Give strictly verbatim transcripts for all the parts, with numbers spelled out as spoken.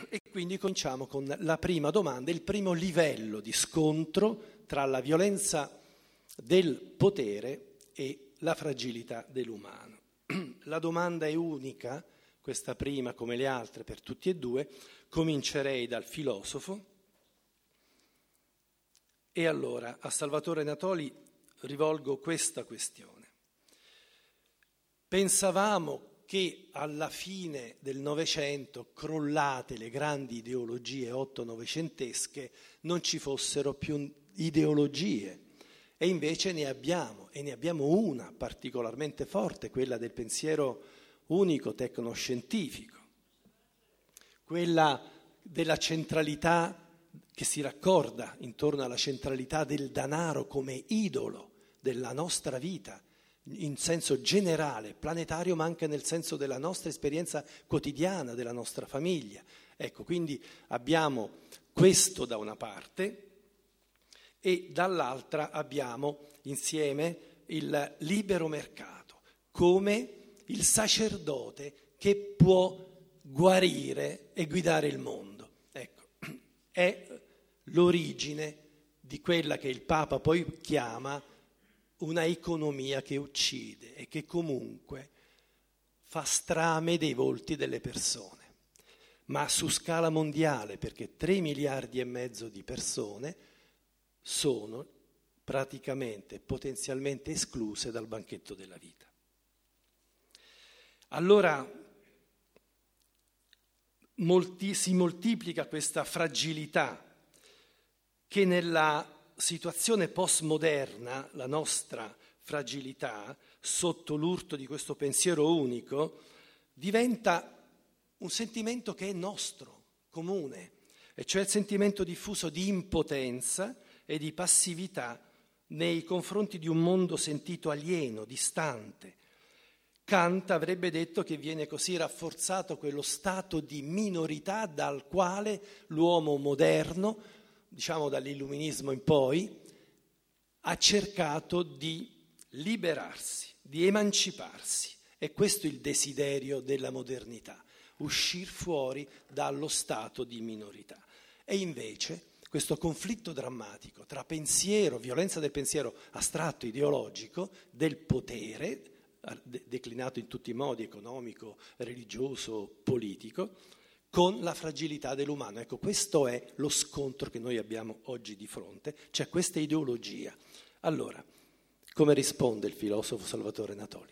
E quindi cominciamo con la prima domanda, il primo livello di scontro tra la violenza del potere e la fragilità dell'umano. La domanda è unica, questa prima come le altre per tutti e due. Comincerei dal filosofo. E allora a Salvatore Natoli rivolgo questa questione. Pensavamo che alla fine del Novecento, crollate le grandi ideologie otto-novecentesche, non ci fossero più ideologie. E invece ne abbiamo, e ne abbiamo una particolarmente forte, quella del pensiero unico tecnoscientifico, quella della centralità che si raccorda intorno alla centralità del denaro come idolo della nostra vita, in senso generale, planetario, ma anche nel senso della nostra esperienza quotidiana, della nostra famiglia. Ecco, quindi abbiamo questo da una parte e dall'altra abbiamo insieme il libero mercato, come il sacerdote che può guarire e guidare il mondo. Ecco, è l'origine di quella che il Papa poi chiama una economia che uccide e che comunque fa strame dei volti delle persone, ma su scala mondiale, perché tre miliardi e mezzo di persone sono praticamente, potenzialmente escluse dal banchetto della vita. Allora molti, si moltiplica questa fragilità che nella situazione postmoderna, la nostra fragilità, sotto l'urto di questo pensiero unico, diventa un sentimento che è nostro, comune, e cioè il sentimento diffuso di impotenza e di passività nei confronti di un mondo sentito alieno, distante. Kant avrebbe detto che viene così rafforzato quello stato di minorità dal quale l'uomo moderno, diciamo dall'illuminismo in poi, ha cercato di liberarsi, di emanciparsi. E questo è il desiderio della modernità, uscire fuori dallo stato di minorità. E invece questo conflitto drammatico tra pensiero, violenza del pensiero astratto, ideologico, del potere, declinato in tutti i modi, economico, religioso, politico, con la fragilità dell'umano. Ecco, questo è lo scontro che noi abbiamo oggi di fronte, c'è questa ideologia. Allora, come risponde il filosofo Salvatore Natoli?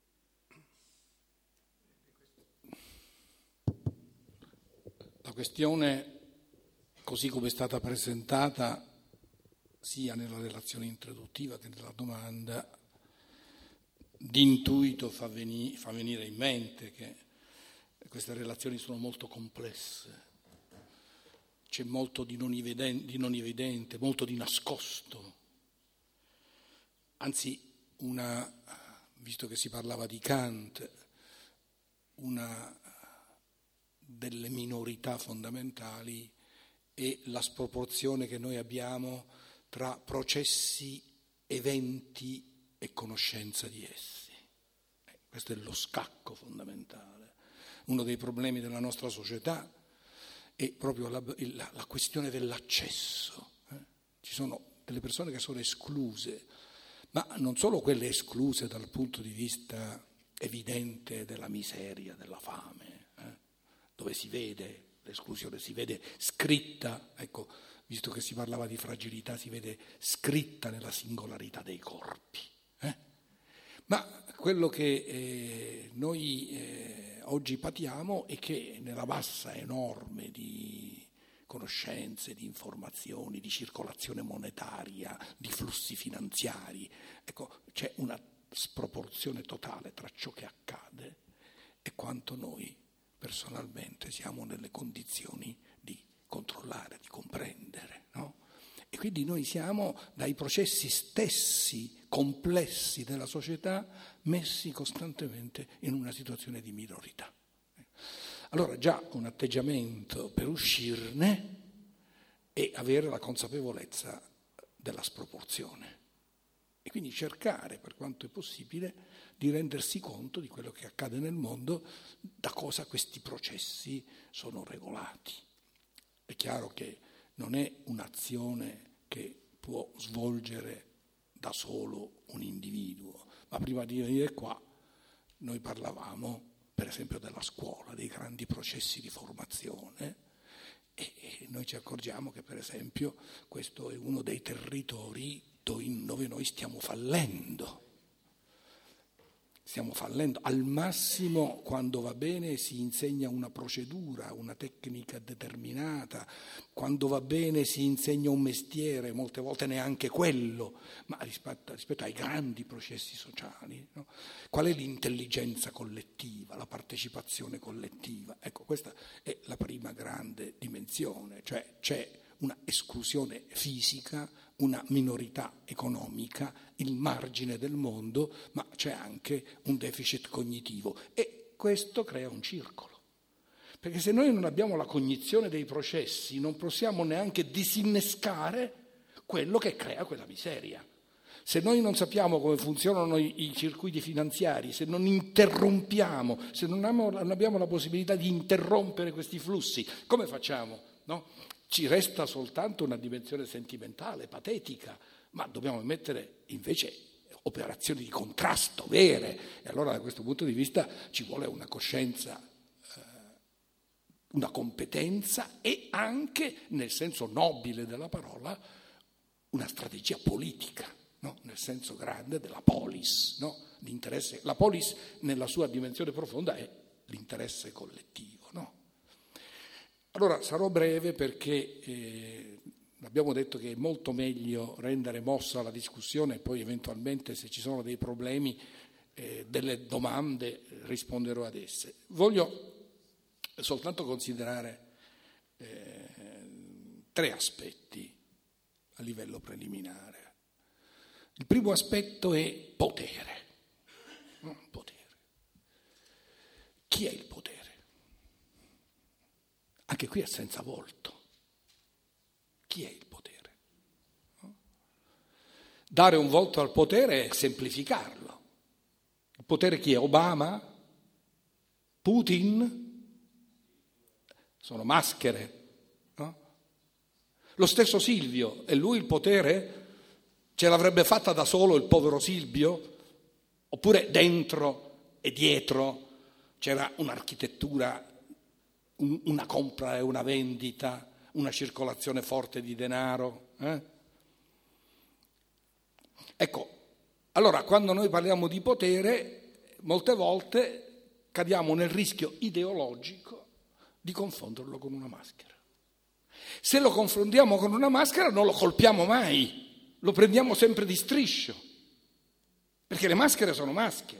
La questione, così come è stata presentata, sia nella relazione introduttiva che nella domanda, di intuito fa, veni- fa venire in mente che queste relazioni sono molto complesse, c'è molto di non evidente, di non evidente, molto di nascosto. Anzi, una, visto che si parlava di Kant, una delle minorità fondamentali è la sproporzione che noi abbiamo tra processi, eventi e conoscenza di essi. Eh, questo è lo scacco fondamentale. Uno dei problemi della nostra società è proprio la, la, la questione dell'accesso. Eh? Ci sono delle persone che sono escluse, ma non solo quelle escluse dal punto di vista evidente della miseria, della fame, eh? dove si vede l'esclusione, si vede scritta, ecco, visto che si parlava di fragilità, si vede scritta nella singolarità dei corpi. Eh? Ma quello che eh, noi eh, oggi patiamo è che nella massa enorme di conoscenze, di informazioni, di circolazione monetaria, di flussi finanziari, ecco, c'è una sproporzione totale tra ciò che accade e quanto noi personalmente siamo nelle condizioni di controllare, di comprendere, no? E quindi noi siamo dai processi stessi complessi della società messi costantemente in una situazione di minorità. Allora già un atteggiamento per uscirne è avere la consapevolezza della sproporzione e quindi cercare, per quanto è possibile, di rendersi conto di quello che accade nel mondo, da cosa questi processi sono regolati. È chiaro che non è un'azione che può svolgere da solo un individuo, ma prima di venire qua noi parlavamo per esempio della scuola, dei grandi processi di formazione, e noi ci accorgiamo che per esempio questo è uno dei territori dove noi stiamo fallendo. Stiamo fallendo. Al massimo, quando va bene, si insegna una procedura, una tecnica determinata, quando va bene si insegna un mestiere, molte volte neanche quello, ma rispetto, rispetto ai grandi processi sociali, no? Qual è l'intelligenza collettiva, la partecipazione collettiva? Ecco, questa è la prima grande dimensione, cioè c'è una esclusione fisica, una minorità economica, il margine del mondo, ma c'è anche un deficit cognitivo e questo crea un circolo. Perché se noi non abbiamo la cognizione dei processi non possiamo neanche disinnescare quello che crea quella miseria. Se noi non sappiamo come funzionano i, i circuiti finanziari, se non interrompiamo, se non abbiamo, non abbiamo la possibilità di interrompere questi flussi, come facciamo? No? Ci resta soltanto una dimensione sentimentale, patetica, ma dobbiamo mettere invece operazioni di contrasto vere. E allora da questo punto di vista ci vuole una coscienza, eh, una competenza e anche, nel senso nobile della parola, una strategia politica, no? Nel senso grande della polis. No? L'interesse, la polis nella sua dimensione profonda è l'interesse collettivo. No? Allora sarò breve perché eh, abbiamo detto che è molto meglio rendere mossa la discussione e poi eventualmente se ci sono dei problemi, eh, delle domande, risponderò ad esse. Voglio soltanto considerare eh, tre aspetti a livello preliminare. Il primo aspetto è potere. No? Potere. Chi è il potere? Anche qui è senza volto. Chi è il potere? No? Dare un volto al potere è semplificarlo. Il potere chi è? Obama? Putin? Sono maschere. No? Lo stesso Silvio, è lui il potere? Ce l'avrebbe fatta da solo il povero Silvio? Oppure dentro e dietro c'era un'architettura, una compra e una vendita, una circolazione forte di denaro. Eh? Ecco, allora quando noi parliamo di potere, molte volte cadiamo nel rischio ideologico di confonderlo con una maschera. Se lo confrontiamo con una maschera non lo colpiamo mai, lo prendiamo sempre di striscio, perché le maschere sono maschere.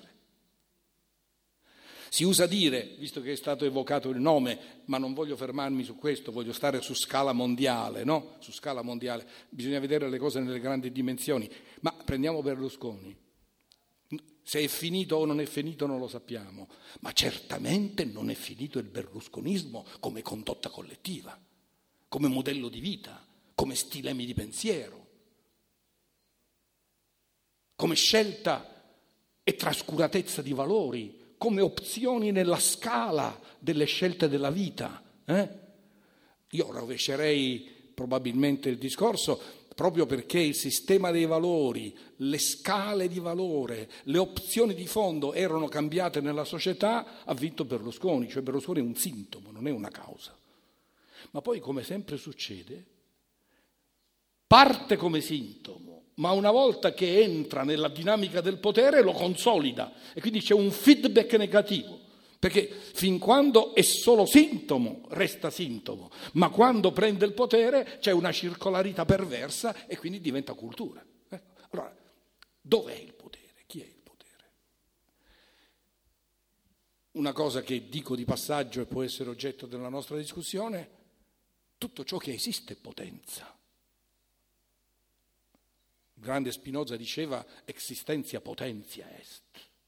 Si usa dire, visto che è stato evocato il nome, ma non voglio fermarmi su questo, voglio stare su scala mondiale, no? Su scala mondiale, bisogna vedere le cose nelle grandi dimensioni. Ma prendiamo Berlusconi. Se è finito o non è finito non lo sappiamo, ma certamente non è finito il berlusconismo come condotta collettiva, come modello di vita, come stilemi di pensiero, come scelta e trascuratezza di valori, come opzioni nella scala delle scelte della vita. Eh? Io rovescerei probabilmente il discorso proprio perché il sistema dei valori, le scale di valore, le opzioni di fondo erano cambiate nella società, ha vinto Berlusconi, cioè Berlusconi è un sintomo, non è una causa. Ma poi, come sempre succede, parte come sintomo, ma una volta che entra nella dinamica del potere lo consolida e quindi c'è un feedback negativo, perché fin quando è solo sintomo resta sintomo, ma quando prende il potere c'è una circolarità perversa e quindi diventa cultura. Allora, dov'è il potere? Chi è il potere? Una cosa che dico di passaggio e può essere oggetto della nostra discussione: tutto ciò che esiste è potenza. Il grande Spinoza diceva existentia potentia est.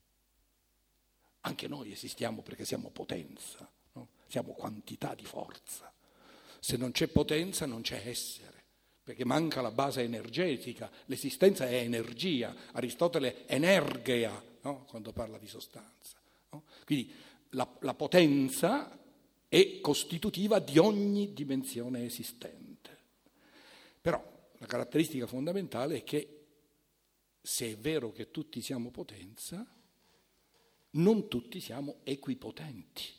Anche noi esistiamo perché siamo potenza, no? Siamo quantità di forza. Se non c'è potenza non c'è essere, perché manca la base energetica. L'esistenza è energia. Aristotele energeia, no? Quando parla di sostanza. No? Quindi la, la potenza è costitutiva di ogni dimensione esistente. Però la caratteristica fondamentale è che se è vero che tutti siamo potenza, non tutti siamo equipotenti.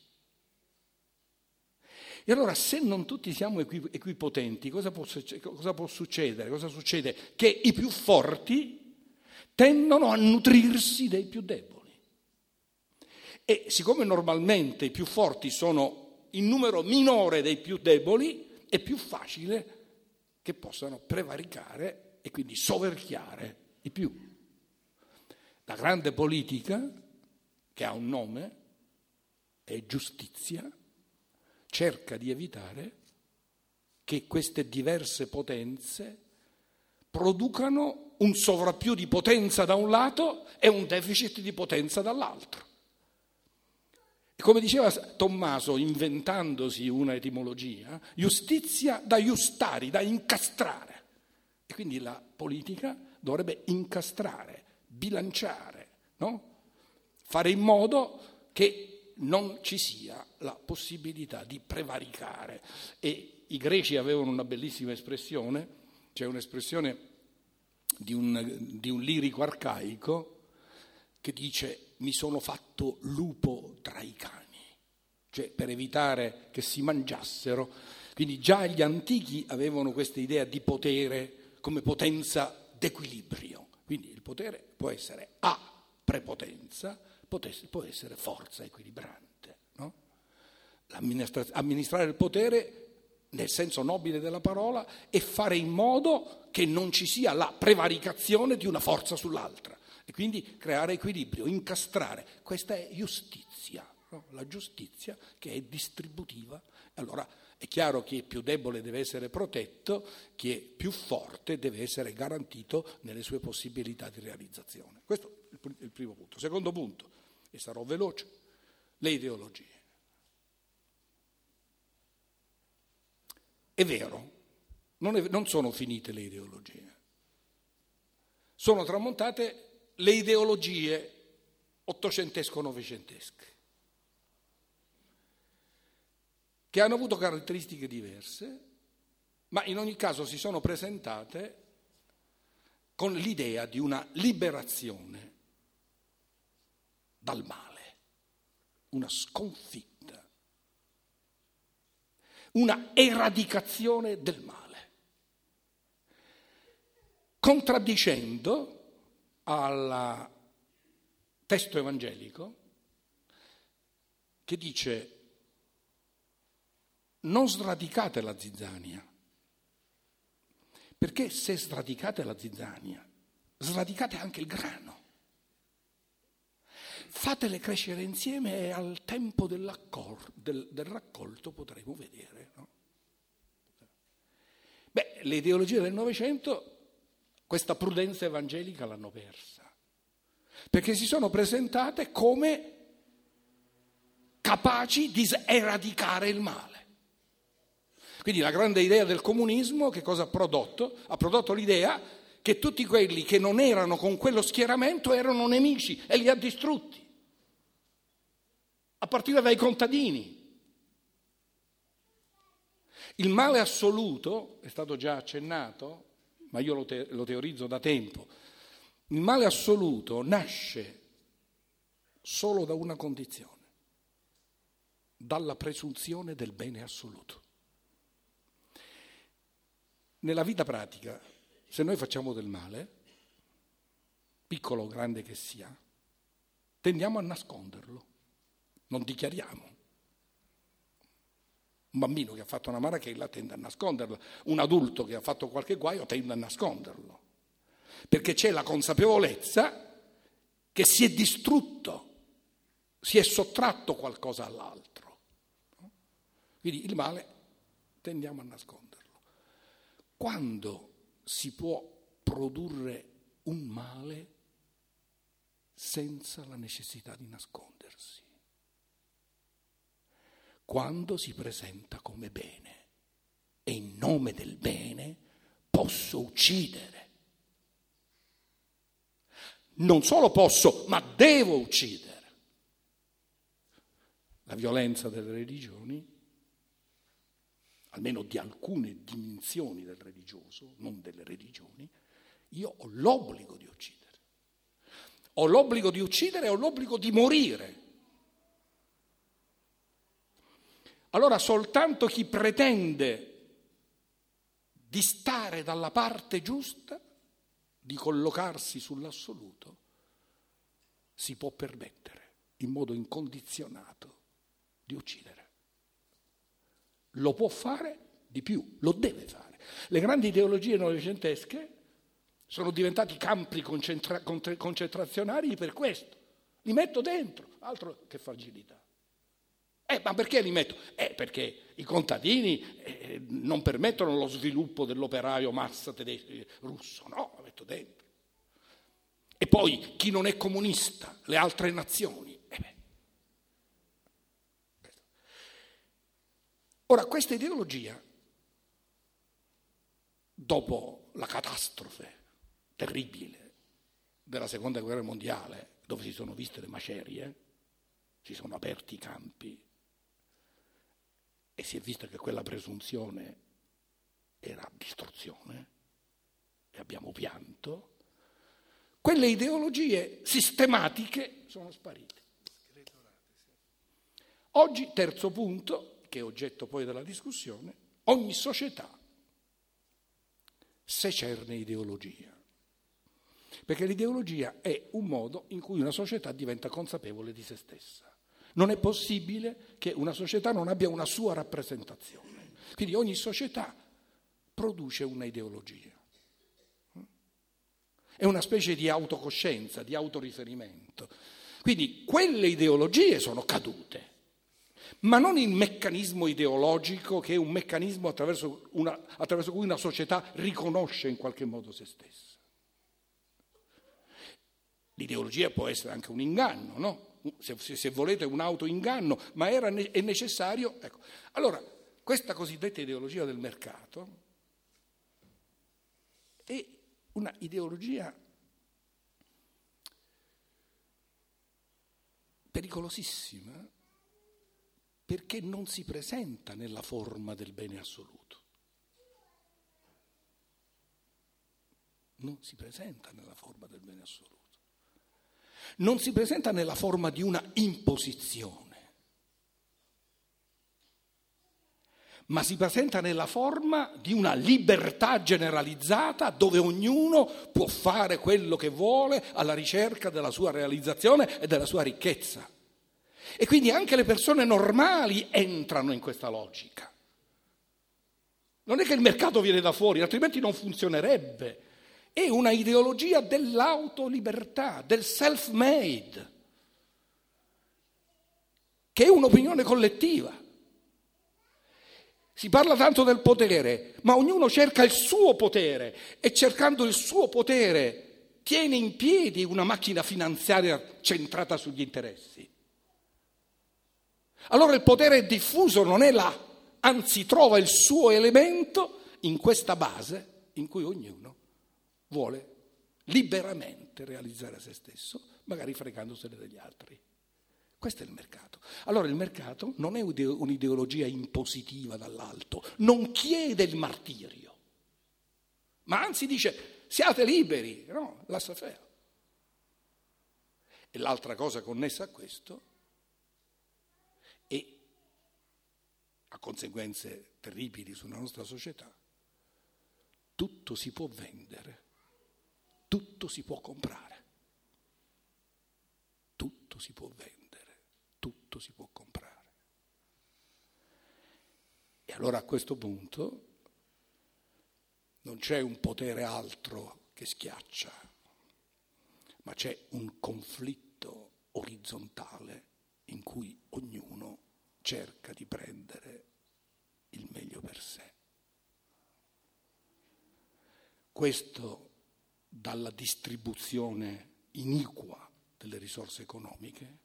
E allora, se non tutti siamo equipotenti, cosa può, cosa può succedere? Cosa succede? Che i più forti tendono a nutrirsi dei più deboli. E siccome normalmente i più forti sono in numero minore dei più deboli, è più facile che possano prevaricare e quindi soverchiare i più. La grande politica, che ha un nome, è giustizia, cerca di evitare che queste diverse potenze producano un sovrappiù di potenza da un lato e un deficit di potenza dall'altro. E come diceva Tommaso, inventandosi una etimologia, giustizia da iustari, da incastrare. E quindi la politica dovrebbe incastrare, bilanciare, no? Fare in modo che non ci sia la possibilità di prevaricare. E i greci avevano una bellissima espressione, c'è un'espressione di un, di un lirico arcaico che dice: mi sono fatto lupo tra i cani, cioè per evitare che si mangiassero. Quindi già gli antichi avevano questa idea di potere come potenza d'equilibrio. Quindi il potere può essere A, prepotenza, può essere forza equilibrante, no? Amministrare il potere nel senso nobile della parola è fare in modo che non ci sia la prevaricazione di una forza sull'altra e quindi creare equilibrio, incastrare. Questa è giustizia, no? La giustizia che è distributiva. Allora è chiaro che chi è più debole deve essere protetto, chi è più forte deve essere garantito nelle sue possibilità di realizzazione. Questo è il primo punto. Secondo punto, e sarò veloce, le ideologie. È vero, non, è, non sono finite le ideologie, sono tramontate le ideologie ottocentesco-novecentesche, che hanno avuto caratteristiche diverse, ma in ogni caso si sono presentate con l'idea di una liberazione dal male, una sconfitta, una eradicazione del male, contraddicendo al testo evangelico che dice: non sradicate la zizzania, perché se sradicate la zizzania, sradicate anche il grano. Fatele crescere insieme e al tempo del, del raccolto potremo vedere. No? Beh, le ideologie del Novecento questa prudenza evangelica l'hanno persa, perché si sono presentate come capaci di eradicare il male. Quindi la grande idea del comunismo che cosa ha prodotto? Ha prodotto l'idea che tutti quelli che non erano con quello schieramento erano nemici e li ha distrutti, a partire dai contadini. Il male assoluto, è stato già accennato, ma io lo, te- lo teorizzo da tempo, il male assoluto nasce solo da una condizione, dalla presunzione del bene assoluto. Nella vita pratica, se noi facciamo del male, piccolo o grande che sia, tendiamo a nasconderlo, non dichiariamo. Un bambino che ha fatto una marachella tende a nasconderlo, un adulto che ha fatto qualche guaio tende a nasconderlo, perché c'è la consapevolezza che si è distrutto, si è sottratto qualcosa all'altro. Quindi il male tendiamo a nasconderlo. Quando si può produrre un male senza la necessità di nascondersi? Quando si presenta come bene e in nome del bene posso uccidere. Non solo posso, ma devo uccidere. La violenza delle religioni almeno di alcune dimensioni del religioso, non delle religioni, io ho l'obbligo di uccidere. Ho l'obbligo di uccidere e ho l'obbligo di morire. Allora soltanto chi pretende di stare dalla parte giusta, di collocarsi sull'assoluto, si può permettere in modo incondizionato di uccidere. Lo può fare di più, lo deve fare. Le grandi ideologie novecentesche sono diventati campi concentra- concentrazionari per questo. Li metto dentro, altro che fragilità. Eh, ma perché li metto? Eh, perché i contadini eh, non permettono lo sviluppo dell'operaio massa tedesco, russo, no, lo metto dentro. E poi chi non è comunista, le altre nazioni. Eh beh. Ora, questa ideologia, dopo la catastrofe terribile della seconda guerra mondiale, dove si sono viste le macerie, si sono aperti i campi e si è visto che quella presunzione era distruzione e abbiamo pianto, quelle ideologie sistematiche sono sparite. Oggi, terzo punto, che è oggetto poi della discussione, ogni società secerne ideologia. Perché l'ideologia è un modo in cui una società diventa consapevole di se stessa. Non è possibile che una società non abbia una sua rappresentazione. Quindi ogni società produce una ideologia. È una specie di autocoscienza, di autoriferimento. Quindi quelle ideologie sono cadute, ma non il meccanismo ideologico che è un meccanismo attraverso, una, attraverso cui una società riconosce in qualche modo se stessa. L'ideologia può essere anche un inganno, no? Se, se volete un autoinganno, ma era, è necessario. Ecco. Allora, questa cosiddetta ideologia del mercato è una ideologia pericolosissima perché non si presenta nella forma del bene assoluto. Non si presenta nella forma del bene assoluto. Non si presenta nella forma di una imposizione, ma si presenta nella forma di una libertà generalizzata dove ognuno può fare quello che vuole alla ricerca della sua realizzazione e della sua ricchezza. E quindi anche le persone normali entrano in questa logica. Non è che il mercato viene da fuori, altrimenti non funzionerebbe. È una ideologia dell'autolibertà, del self-made, che è un'opinione collettiva. Si parla tanto del potere, ma ognuno cerca il suo potere e cercando il suo potere tiene in piedi una macchina finanziaria centrata sugli interessi. Allora il potere è diffuso, non è là, anzi trova il suo elemento in questa base in cui ognuno vuole liberamente realizzare se stesso, magari fregandosene degli altri. Questo è il mercato. Allora il mercato non è un'ideologia impositiva dall'alto, non chiede il martirio, ma anzi dice siate liberi, no, laissez-faire. E l'altra cosa connessa a questo e ha conseguenze terribili sulla nostra società. Tutto si può vendere, tutto si può comprare, tutto si può vendere, tutto si può comprare. E allora a questo punto non c'è un potere altro che schiaccia, ma c'è un conflitto orizzontale in cui ognuno cerca di prendere il meglio per sé. Questo dalla distribuzione iniqua delle risorse economiche,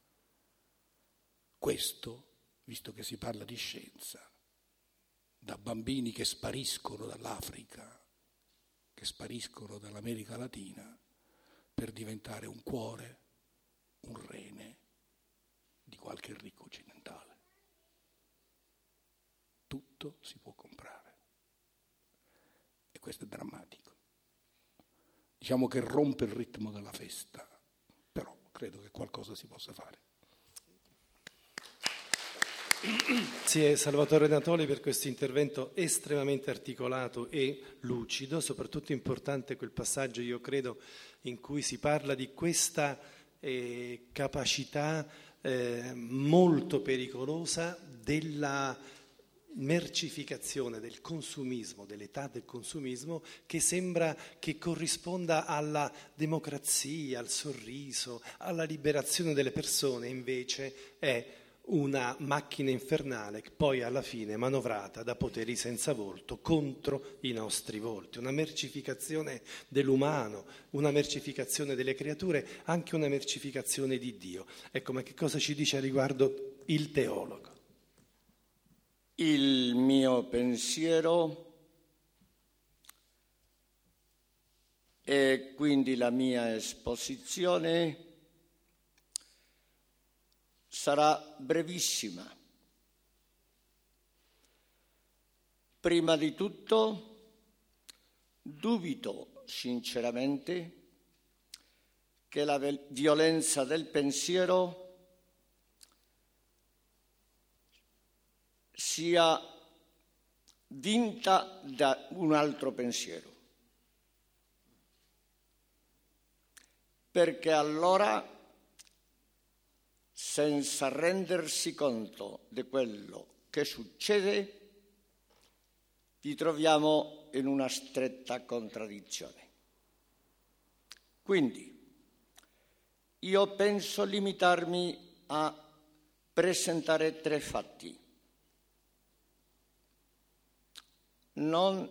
questo, visto che si parla di scienza, da bambini che spariscono dall'Africa, che spariscono dall'America Latina per diventare un cuore, un rene di qualche ricco occidentale. tutto si può comprare. E questo è drammatico. Diciamo che rompe il ritmo della festa, però credo che qualcosa si possa fare. Grazie Salvatore Natoli per questo intervento estremamente articolato e lucido, soprattutto importante quel passaggio, io credo, in cui si parla di questa eh, capacità eh, molto pericolosa della mercificazione, del consumismo, dell'età del consumismo, che sembra che corrisponda alla democrazia, al sorriso, alla liberazione delle persone, invece è una macchina infernale che poi alla fine è manovrata da poteri senza volto contro i nostri volti, una mercificazione dell'umano, una mercificazione delle creature, anche una mercificazione di Dio. Ecco, ma che cosa ci dice a riguardo il teologo? Il mio pensiero e quindi la mia esposizione sarà brevissima. Prima di tutto, dubito sinceramente che la violenza del pensiero sia vinta da un altro pensiero. Perché allora, senza rendersi conto di quello che succede, ci troviamo in una stretta contraddizione. Quindi, io penso limitarmi a presentare tre fatti. Non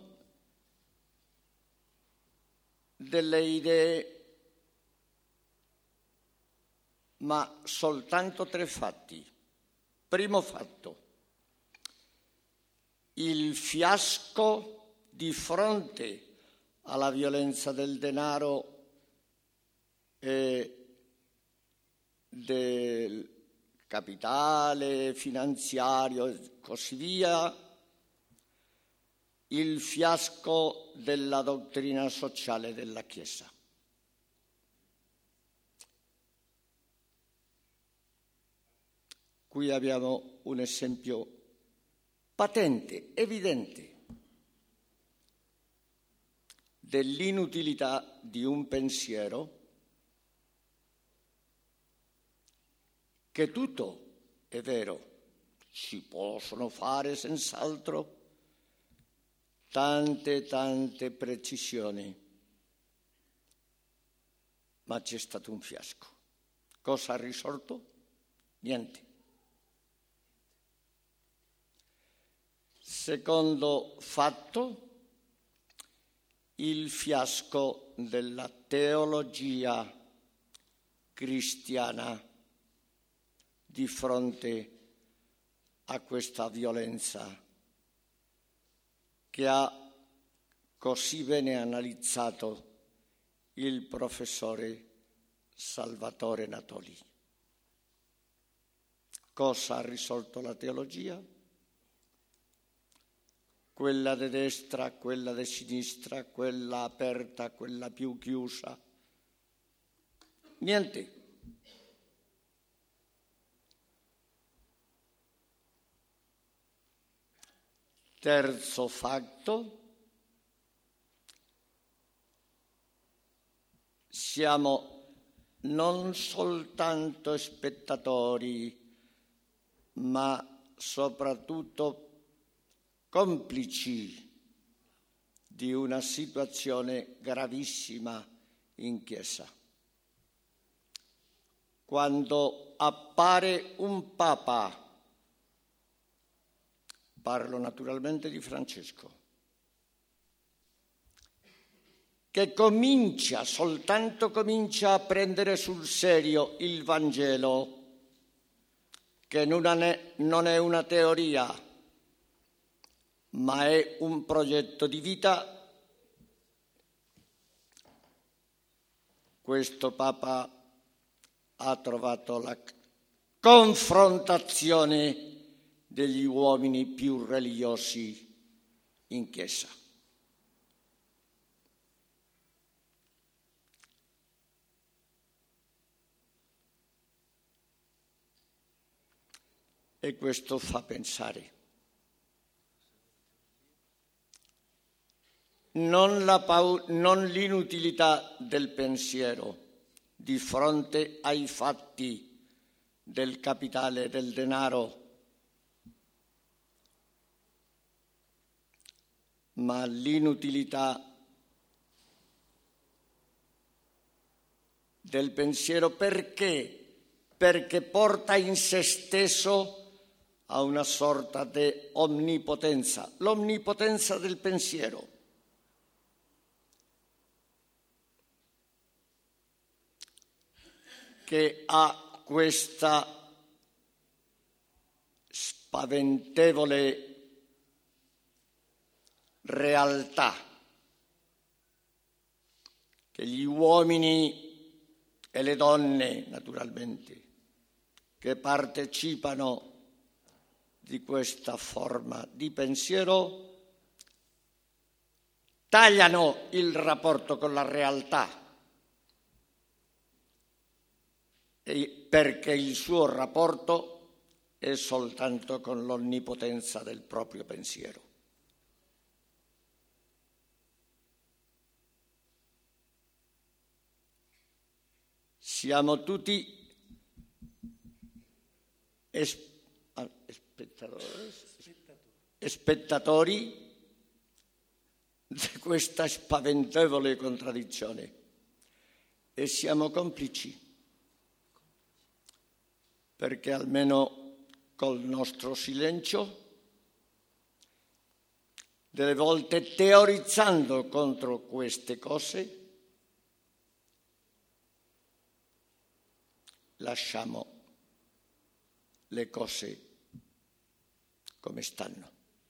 delle idee, ma soltanto tre fatti. Primo fatto, il fiasco di fronte alla violenza del denaro e del capitale finanziario e così via, il fiasco della dottrina sociale della Chiesa. Qui abbiamo un esempio patente, evidente, dell'inutilità di un pensiero che tutto è vero, si possono fare senz'altro tante, tante precisioni, ma c'è stato un fiasco. Cosa ha risolto? Niente. Secondo fatto, il fiasco della teologia cristiana di fronte a questa violenza che ha così bene analizzato il professore Salvatore Natoli. Cosa ha risolto la teologia? Quella di destra, quella di sinistra, quella aperta, quella più chiusa. Niente. Terzo fatto, siamo non soltanto spettatori, ma soprattutto complici di una situazione gravissima in Chiesa. Quando appare un Papa, parlo naturalmente di Francesco, che comincia, soltanto comincia a prendere sul serio il Vangelo, che non è, non è una teoria, ma è un progetto di vita, questo Papa ha trovato la confrontazione degli uomini più religiosi in chiesa. E questo fa pensare. Non, la pau- non l'inutilità del pensiero di fronte ai fatti del capitale e del denaro, ma l'inutilità del pensiero perché? Perché porta in se stesso a una sorta di onnipotenza, l'onnipotenza del pensiero. Che ha questa spaventevole realtà che gli uomini e le donne, naturalmente, che partecipano di questa forma di pensiero, tagliano il rapporto con la realtà, perché il suo rapporto è soltanto con l'onnipotenza del proprio pensiero. Siamo tutti es- spettatori, spettatori di questa spaventevole contraddizione e siamo complici, perché almeno col nostro silenzio, delle volte teorizzando contro queste cose, lasciamo le cose come stanno.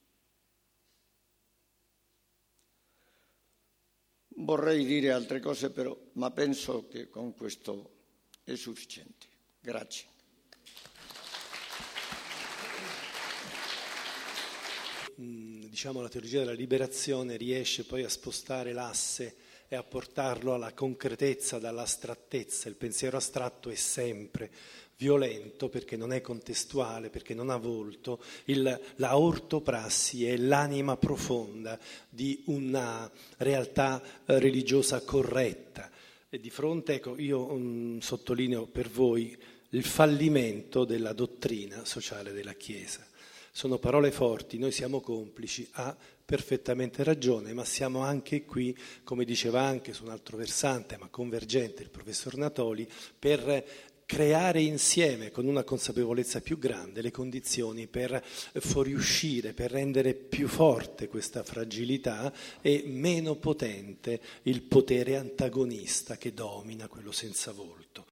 Vorrei dire altre cose però, ma penso che con questo è sufficiente. Grazie. Diciamo, la teologia della liberazione riesce poi a spostare l'asse e a portarlo alla concretezza dall'astrattezza. Il pensiero astratto è sempre violento perché non è contestuale, perché non ha volto. Il, la ortoprassi è l'anima profonda di una realtà eh, religiosa corretta. E di fronte, ecco, io um, sottolineo per voi il fallimento della dottrina sociale della Chiesa. Sono parole forti, noi siamo complici, ha perfettamente ragione, ma siamo anche qui, come diceva anche su un altro versante, ma convergente, il professor Natoli, per creare insieme, con una consapevolezza più grande, le condizioni per fuoriuscire, per rendere più forte questa fragilità e meno potente il potere antagonista che domina, quello senza volto.